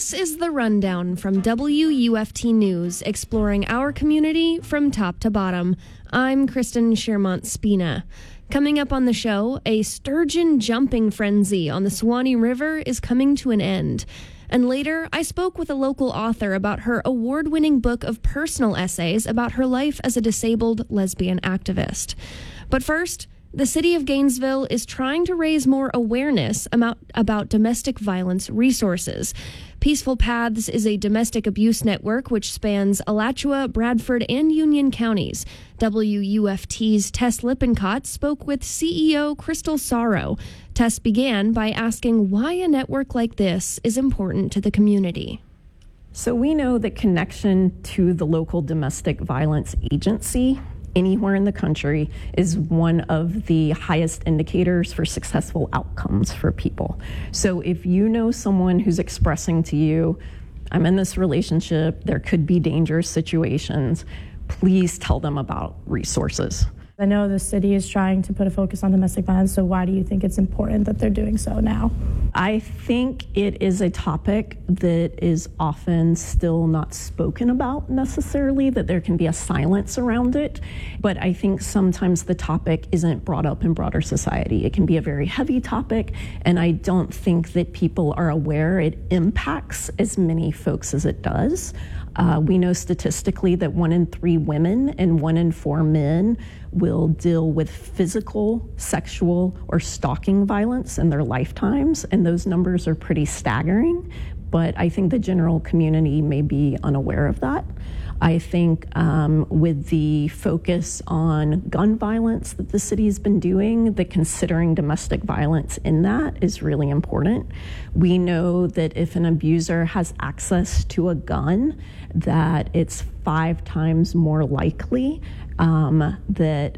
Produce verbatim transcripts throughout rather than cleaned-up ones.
This is the rundown from W U F T News, exploring our community from top to bottom. I'm Kristen Shermont-Spina. Coming up on the show, a sturgeon jumping frenzy on the Suwannee River is coming to an end. And later, I spoke with a local author about her award-winning book of personal essays about her life as a disabled lesbian activist. But first, the city of Gainesville is trying to raise more awareness about, about domestic violence resources. Peaceful Paths is a domestic abuse network which spans Alachua, Bradford, and Union counties. W U F T's Tess Lippincott spoke with C E O Crystal Sorrow. Tess began by asking why a network like this is important to the community. So we know that connection to the local domestic violence agency anywhere in the country is one of the highest indicators for successful outcomes for people. So if you know someone who's expressing to you, I'm in this relationship, there could be dangerous situations, please tell them about resources. I know the city is trying to put a focus on domestic violence, so why do you think it's important that they're doing so now? I think it is a topic that is often still not spoken about necessarily, that there can be a silence around it. But I think sometimes the topic isn't brought up in broader society. It can be a very heavy topic, and I don't think that people are aware it impacts as many folks as it does. Uh, we know statistically that one in three women and one in four men will deal with physical, sexual, or stalking violence in their lifetimes, and those numbers are pretty staggering, but I think the general community may be unaware of that. I think um, with the focus on gun violence that the city's been doing, that considering domestic violence in that is really important. We know that if an abuser has access to a gun, that it's five times more likely um, that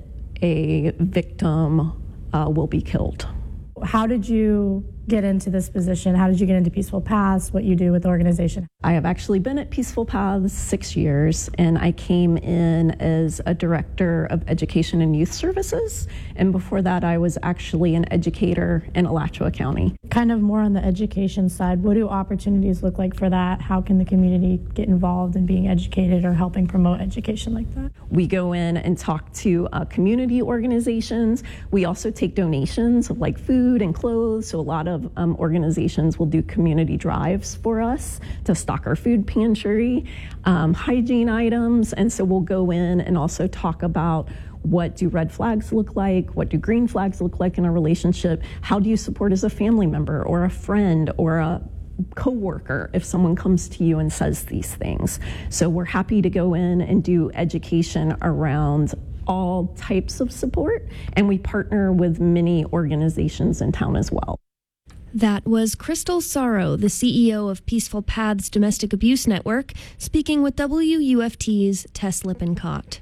a victim uh, will be killed. How did you get into this position? How did you get into Peaceful Paths, what you do with the organization? I have actually been at Peaceful Paths six years, and I came in as a director of education and youth services. And before that, I was actually an educator in Alachua County. Kind of more on the education side, what do opportunities look like for that? How can the community get involved in being educated or helping promote education like that? We go in and talk to uh, community organizations. We also take donations of like food and clothes, so a lot of Of, um, organizations will do community drives for us to stock our food pantry, um, hygiene items, and so we'll go in and also talk about what do red flags look like, what do green flags look like in a relationship, how do you support as a family member or a friend or a co-worker if someone comes to you and says these things. So we're happy to go in and do education around all types of support, and we partner with many organizations in town as well. That was Crystal Sorrow, the C E O of Peaceful Paths Domestic Abuse Network, speaking with W U F T's Tess Lippincott.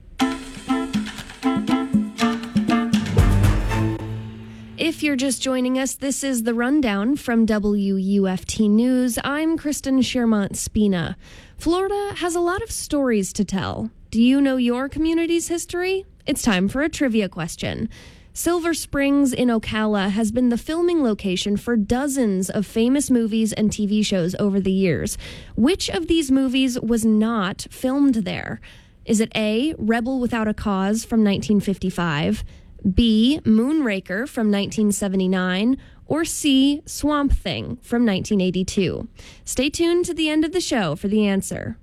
If you're just joining us, this is the rundown from W U F T News. I'm Kristen Shermont-Spina. Florida has a lot of stories to tell. Do you know your community's history? It's time for a trivia question. Silver Springs in Ocala has been the filming location for dozens of famous movies and T V shows over the years. Which of these movies was not filmed there? Is it A, Rebel Without a Cause from nineteen fifty-five, B, Moonraker from nineteen seventy-nine, or C, Swamp Thing from nineteen eighty-two? Stay tuned to the end of the show for the answer.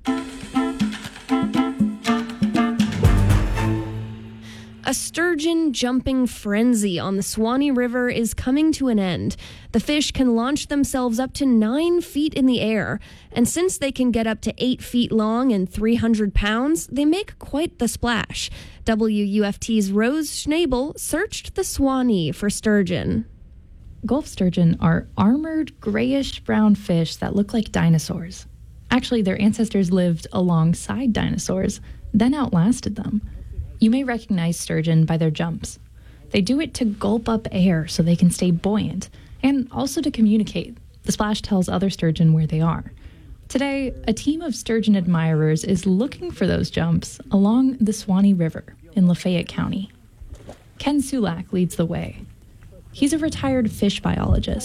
A sturgeon jumping frenzy on the Suwannee River is coming to an end. The fish can launch themselves up to nine feet in the air, and since they can get up to eight feet long and three hundred pounds, they make quite the splash. W U F T's Rose Schnabel searched the Suwannee for sturgeon. Gulf sturgeon are armored, grayish-brown fish that look like dinosaurs. Actually, their ancestors lived alongside dinosaurs, then outlasted them. You may recognize sturgeon by their jumps. They do it to gulp up air so they can stay buoyant, and also to communicate. The splash tells other sturgeon where they are. Today, a team of sturgeon admirers is looking for those jumps along the Suwannee River in Lafayette County. Ken Sulak leads the way. He's a retired fish biologist.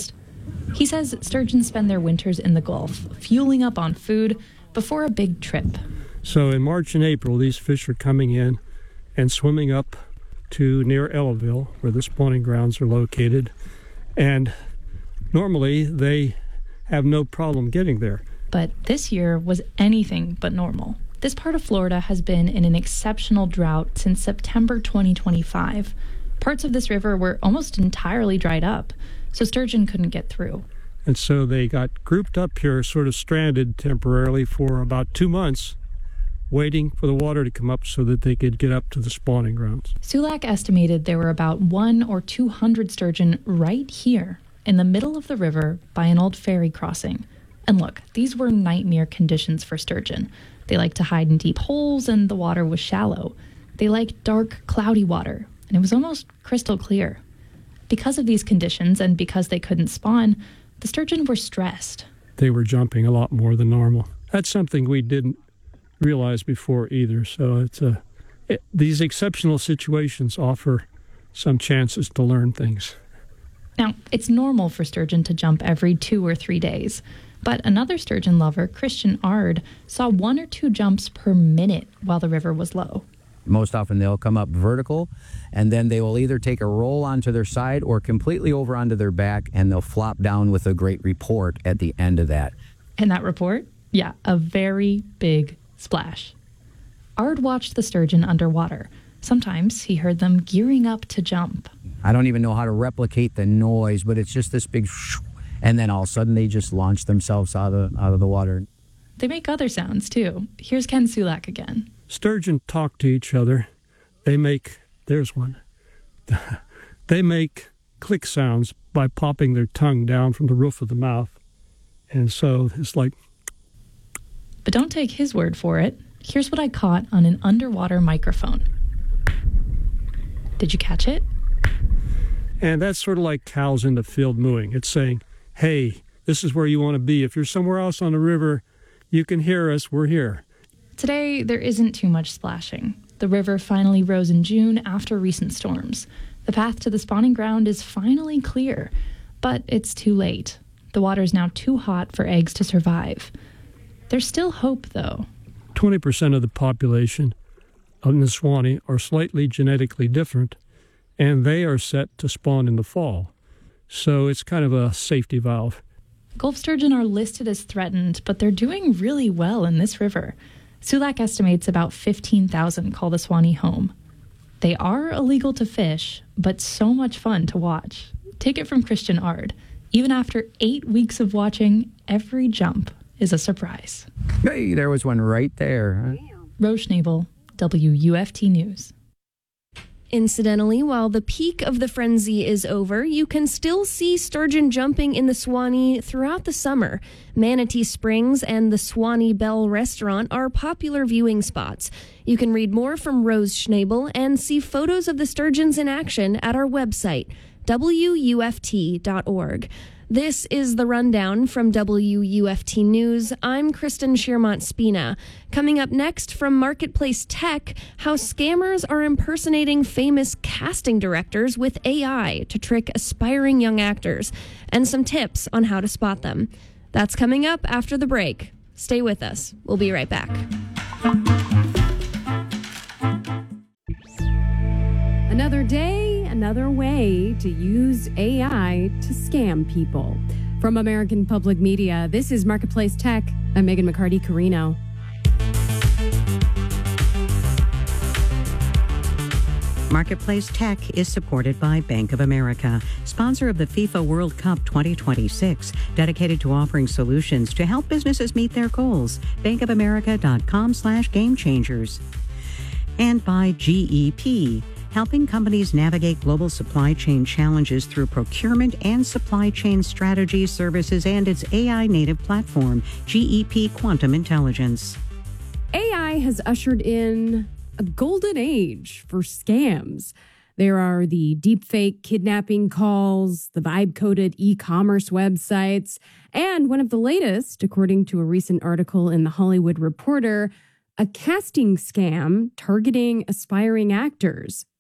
He says sturgeon spend their winters in the Gulf, fueling up on food before a big trip. So in March and April, these fish are coming in and swimming up to near Ellaville, where the spawning grounds are located. And normally they have no problem getting there. But this year was anything but normal. This part of Florida has been in an exceptional drought since September twenty twenty-five. Parts of this river were almost entirely dried up, so sturgeon couldn't get through. And so they got grouped up here, sort of stranded temporarily for about two months, waiting for the water to come up so that they could get up to the spawning grounds. Sulak estimated there were about one or two hundred sturgeon right here in the middle of the river by an old ferry crossing. And look, these were nightmare conditions for sturgeon. They liked to hide in deep holes and the water was shallow. They liked dark, cloudy water, and it was almost crystal clear. Because of these conditions and because they couldn't spawn, the sturgeon were stressed. They were jumping a lot more than normal. That's something we didn't realize before either. So it's a, it, these exceptional situations offer some chances to learn things. Now, it's normal for sturgeon to jump every two or three days. But another sturgeon lover, Christian Ard, saw one or two jumps per minute while the river was low. Most often they'll come up vertical, and then they will either take a roll onto their side or completely over onto their back, and they'll flop down with a great report at the end of that. And that report? Yeah, a very big splash. Ard watched the sturgeon underwater. Sometimes he heard them gearing up to jump. I don't even know how to replicate the noise, but it's just this big shoo, and then all of a sudden they just launch themselves out of, out of the water. They make other sounds, too. Here's Ken Sulak again. Sturgeon talk to each other. They make, there's one. They make click sounds by popping their tongue down from the roof of the mouth. And so it's like... But don't take his word for it. Here's what I caught on an underwater microphone. Did you catch it? And that's sort of like cows in the field mooing. It's saying, hey, this is where you want to be. If you're somewhere else on the river, you can hear us. We're here. Today, there isn't too much splashing. The river finally rose in June after recent storms. The path to the spawning ground is finally clear, but it's too late. The water's now too hot for eggs to survive. There's still hope, though. twenty percent of the population of Nisqually are slightly genetically different, and they are set to spawn in the fall. So it's kind of a safety valve. Gulf sturgeon are listed as threatened, but they're doing really well in this river. Sulak estimates about fifteen thousand call the Suwannee home. They are illegal to fish, but so much fun to watch. Take it from Christian Ard. Even after eight weeks of watching, every jump is a surprise. Hey, there was one right there. Rose Schnabel, W U F T News. Incidentally, while the peak of the frenzy is over, you can still see sturgeon jumping in the Suwannee throughout the summer. Manatee Springs and the Suwannee Belle Restaurant are popular viewing spots. You can read more from Rose Schnabel and see photos of the sturgeons in action at our website, W U F T dot org. This is the rundown from W U F T News. I'm Kristen Shearmont Spina. Coming up next from Marketplace Tech, how scammers are impersonating famous casting directors with A I to trick aspiring young actors, and some tips on how to spot them. That's coming up after the break. Stay with us. We'll be right back. Another day, another way to use A I to scam people. From American Public Media, this is Marketplace Tech. I'm Megan McCarty-Carino. Marketplace Tech is supported by Bank of America, sponsor of the FIFA World Cup twenty twenty-six, dedicated to offering solutions to help businesses meet their goals. bankofamerica.com slash game changers. And by G E P, helping companies navigate global supply chain challenges through procurement and supply chain strategy services and its A I-native platform, G E P Quantum Intelligence. A I has ushered in a golden age for scams. There are the deepfake kidnapping calls, the vibe-coded e-commerce websites, and one of the latest, according to a recent article in The Hollywood Reporter, a casting scam targeting aspiring actors.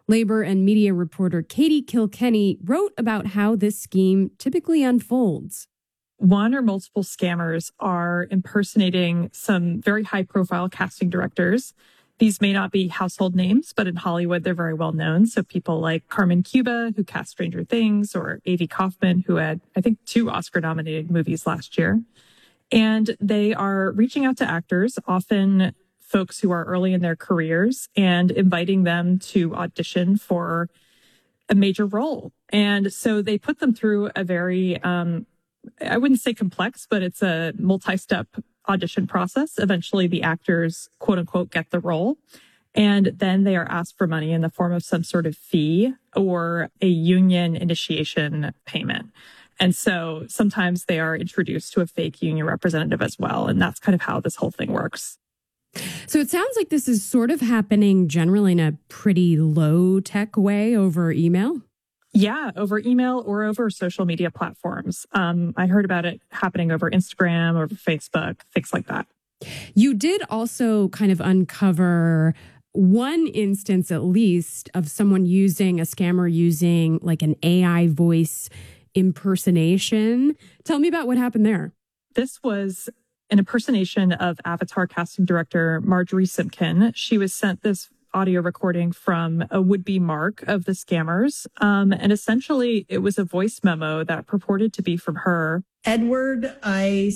Labor and media reporter Katie Kilkenny wrote about how this scheme typically unfolds. One or multiple scammers are impersonating some very high-profile casting directors. These may not be household names, but in Hollywood, they're very well known. So people like Carmen Cuba, who cast Stranger Things, or Avi Kaufman, who had, I think, two Oscar-nominated movies last year. And they are reaching out to actors, often folks who are early in their careers, and inviting them to audition for a major role. And so they put them through a very, um, I wouldn't say complex, but it's a multi-step audition process. Eventually, the actors, quote unquote, get the role. And then they are asked for money in the form of some sort of fee or a union initiation payment. And so sometimes they are introduced to a fake union representative as well. And that's kind of how this whole thing works. So it sounds like this is sort of happening generally in a pretty low tech way over email. Yeah, over email or over social media platforms. Um, I heard about it happening over Instagram, over Facebook, things like that. You did also kind of uncover one instance, at least, of someone using a scammer using like an A I voice impersonation. Tell me about what happened there. This was an impersonation of Avatar casting director Marjorie Simpkin. She was sent this audio recording from a would-be mark of the scammers. Um, and essentially, it was a voice memo that purported to be from her. Edward, I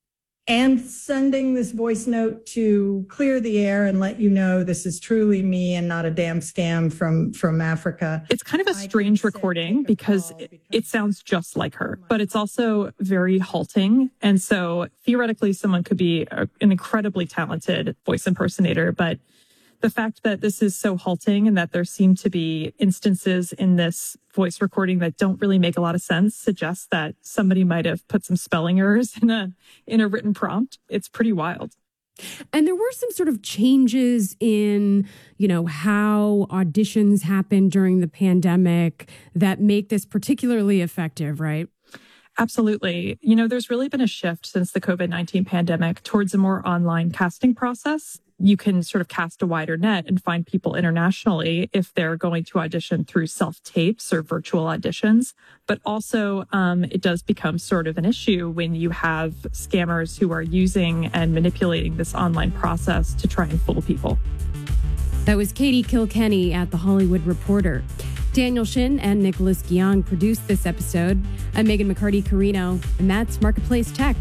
am sending this voice note to clear the air and let you know this is truly me and not a damn scam from, from Africa. It's kind of a strange recording because it, it sounds just like her, but it's also very halting. And so theoretically, someone could be a, an incredibly talented voice impersonator, but the fact that this is so halting and that there seem to be instances in this voice recording that don't really make a lot of sense suggests that somebody might have put some spelling errors in a in a written prompt. It's pretty wild. And there were some sort of changes in, you know, how auditions happened during the pandemic that make this particularly effective, right? Absolutely. You know, there's really been a shift since the COVID nineteen pandemic towards a more online casting process. You can sort of cast a wider net and find people internationally if they're going to audition through self-tapes or virtual auditions. But also, um, it does become sort of an issue when you have scammers who are using and manipulating this online process to try and fool people. That was Katie Kilkenny at The Hollywood Reporter. Daniel Shin and Nicholas Giang produced this episode. I'm Megan McCarty-Carino, and that's Marketplace Tech.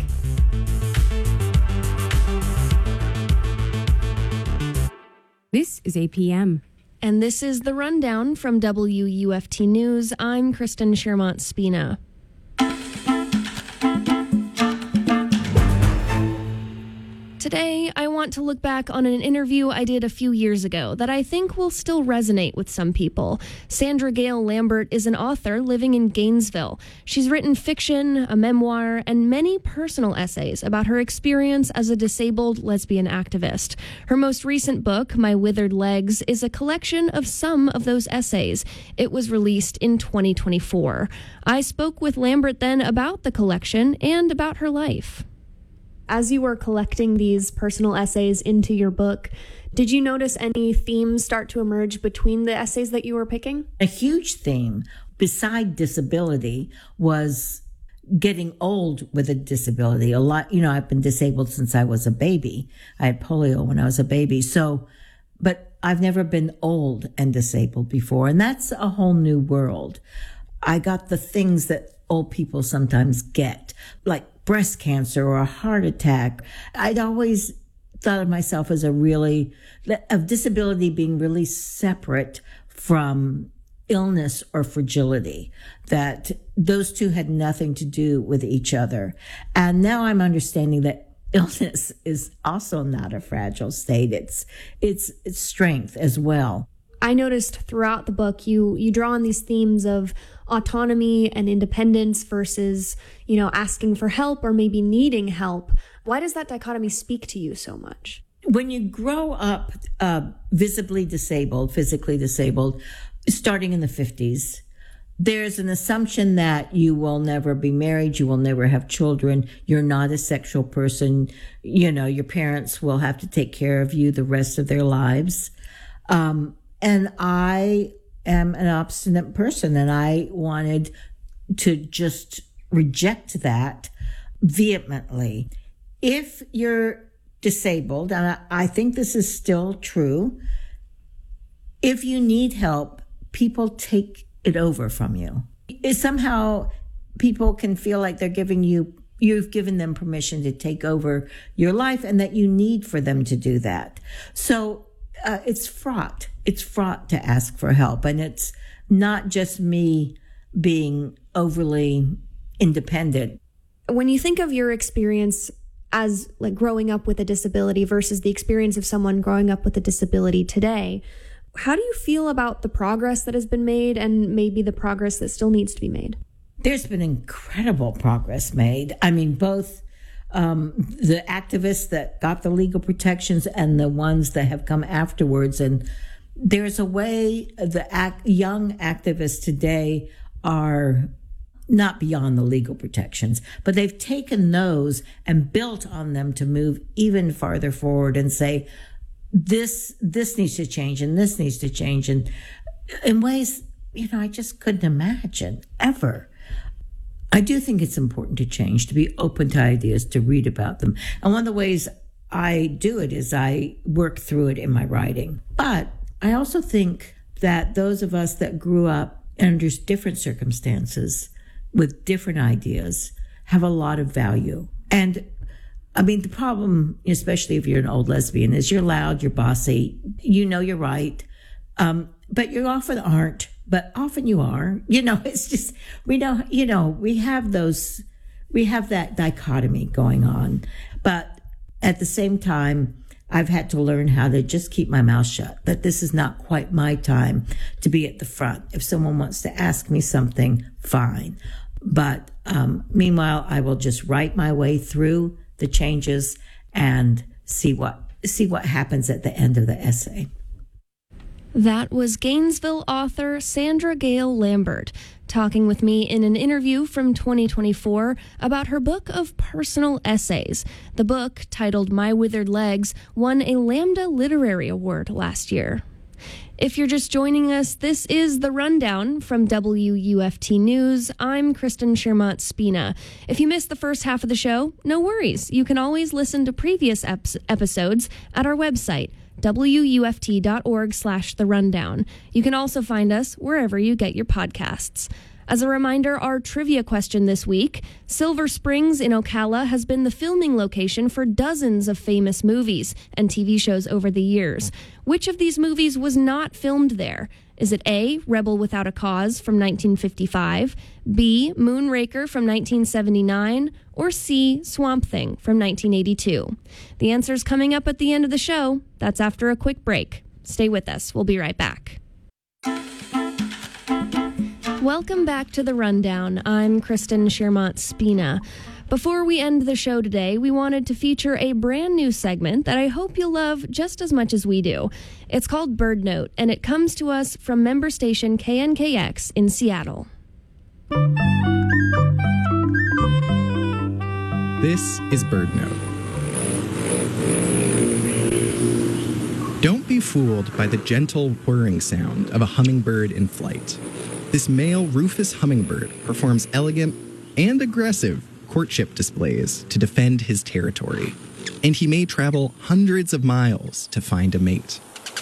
This is A P M. And this is The Rundown from W U F T News. I'm Kristen Shermont-Spina. Today, I want to look back on an interview I did a few years ago that I think will still resonate with some people. Sandra Gale Lambert is an author living in Gainesville. She's written fiction, a memoir, and many personal essays about her experience as a disabled lesbian activist. Her most recent book, My Withered Legs, is a collection of some of those essays. It was released in twenty twenty-four. I spoke with Lambert then about the collection and about her life. As you were collecting these personal essays into your book, did you notice any themes start to emerge between the essays that you were picking? A huge theme, beside disability, was getting old with a disability. A lot, you know, I've been disabled since I was a baby. I had polio when I was a baby. So, but I've never been old and disabled before. And that's a whole new world. I got the things that old people sometimes get, like breast cancer or a heart attack. I'd always thought of myself as a really, of disability being really separate from illness or fragility, that those two had nothing to do with each other. And now I'm understanding that illness is also not a fragile state. It's, it's, it's strength as well. I noticed throughout the book, you you draw on these themes of autonomy and independence versus, you know, asking for help or maybe needing help. Why does that dichotomy speak to you so much? When you grow up uh, visibly disabled, physically disabled, starting in the fifties, there's an assumption that you will never be married, you will never have children, you're not a sexual person, you know, your parents will have to take care of you the rest of their lives. Um, And I am an obstinate person, and I wanted to just reject that vehemently. If you're disabled, and I think this is still true, if you need help, people take it over from you. It, somehow people can feel like they're giving you, you've given them permission to take over your life and that you need for them to do that. So uh, it's fraught. It's fraught to ask for help. And it's not just me being overly independent. When you think of your experience as like growing up with a disability versus the experience of someone growing up with a disability today, how do you feel about the progress that has been made and maybe the progress that still needs to be made? There's been incredible progress made. I mean, both um, the activists that got the legal protections and the ones that have come afterwards. And there's a way the act, young activists today are not beyond the legal protections, but they've taken those and built on them to move even farther forward and say, this, this needs to change and this needs to change. And in ways, you know, I just couldn't imagine ever. I do think it's important to change, to be open to ideas, to read about them. And one of the ways I do it is I work through it in my writing. But I also think that those of us that grew up under different circumstances with different ideas have a lot of value. And I mean, the problem, especially if you're an old lesbian, is you're loud, you're bossy, you know you're right, um, but you often aren't, but often you are. You know, it's just, we know, you know, we have those, we have that dichotomy going on. But at the same time, I've had to learn how to just keep my mouth shut, that this is not quite my time to be at the front. If someone wants to ask me something, fine. But um, meanwhile, I will just write my way through the changes and see what see what happens at the end of the essay. That was Gainesville author Sandra Gale Lambert talking with me in an interview from twenty twenty-four about her book of personal essays. The book, titled My Withered Legs, won a Lambda Literary Award last year. If you're just joining us, this is The Rundown from W U F T News. I'm Kristen Shermont Spina. If you missed the first half of the show, no worries. You can always listen to previous ep- episodes at our website, W U F T dot org slash The Rundown. You can also find us wherever you get your podcasts. As a reminder, our trivia question this week: Silver Springs in Ocala has been the filming location for dozens of famous movies and T V shows over the years. Which of these movies was not filmed there? Is it A, Rebel Without a Cause from nineteen fifty-five, B, Moonraker from nineteen seventy-nine, or C, Swamp Thing from nineteen eighty-two? The answer's coming up at the end of the show. That's after a quick break. Stay with us. We'll be right back. Welcome back to The Rundown. I'm Kristen Shermont Spina. Before we end the show today, we wanted to feature a brand new segment that I hope you'll love just as much as we do. It's called Bird Note, and it comes to us from member station K N K X in Seattle. This is Bird Note. Don't be fooled by the gentle whirring sound of a hummingbird in flight. This male rufous hummingbird performs elegant and aggressive courtship displays to defend his territory, and he may travel hundreds of miles to find a mate.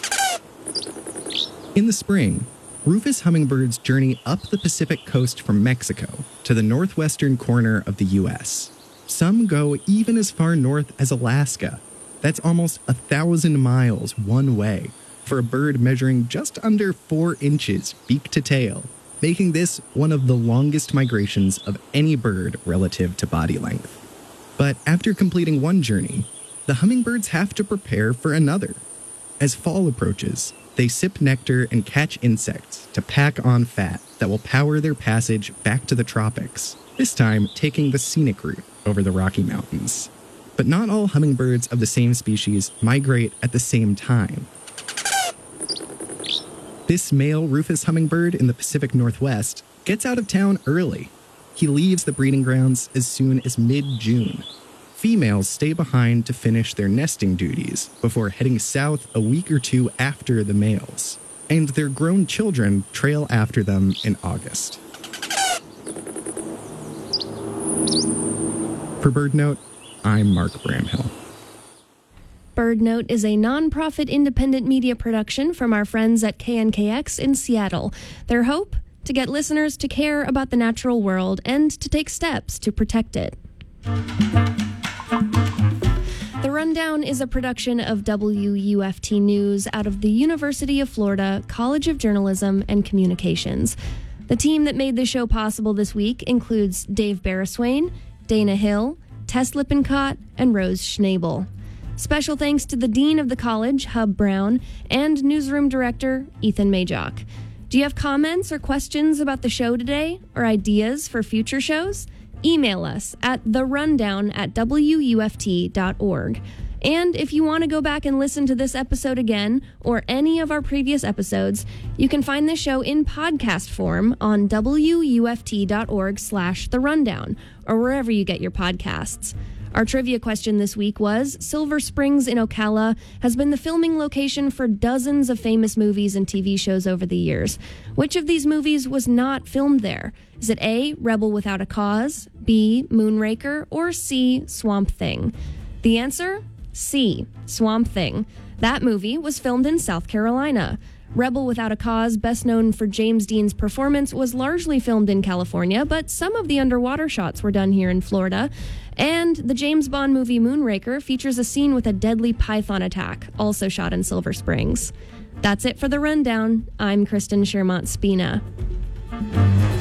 In the spring, rufous hummingbirds journey up the Pacific coast from Mexico to the northwestern corner of the U S. Some go even as far north as Alaska. That's almost a thousand miles one way for a bird measuring just under four inches beak to tail, making this one of the longest migrations of any bird relative to body length. But after completing one journey, the hummingbirds have to prepare for another. As fall approaches, they sip nectar and catch insects to pack on fat that will power their passage back to the tropics, this time taking the scenic route over the Rocky Mountains. But not all hummingbirds of the same species migrate at the same time. This male rufous hummingbird in the Pacific Northwest gets out of town early. He leaves the breeding grounds as soon as mid-June. Females stay behind to finish their nesting duties before heading south a week or two after the males. and their grown children trail after them in August. For BirdNote, I'm Mark Bramhill. BirdNote is a nonprofit independent media production from our friends at K N K X in Seattle. Their hope? To get listeners to care about the natural world and to take steps to protect it. The Rundown is a production of W U F T News out of the University of Florida College of Journalism and Communications. The team that made the show possible this week includes Dave Barriswain, Dana Hill, Tess Lippincott, and Rose Schnabel. Special thanks to the Dean of the College, Hub Brown, and Newsroom Director, Ethan Majok. Do you have comments or questions about the show today, or ideas for future shows? Email us at the rundown at w u f t dot org. And if you want to go back and listen to this episode again, or any of our previous episodes, you can find the show in podcast form on w u f t dot org slash the rundown, or wherever you get your podcasts. Our trivia question this week was, Silver Springs in Ocala has been the filming location for dozens of famous movies and T V shows over the years. Which of these movies was not filmed there? Is it A, Rebel Without a Cause, B, Moonraker, or C, Swamp Thing? The answer? C, Swamp Thing. That movie was filmed in South Carolina. Rebel Without a Cause, best known for James Dean's performance, was largely filmed in California, but some of the underwater shots were done here in Florida. And the James Bond movie Moonraker features a scene with a deadly python attack, also shot in Silver Springs. That's it for The Rundown. I'm Kristen Shermont Spina.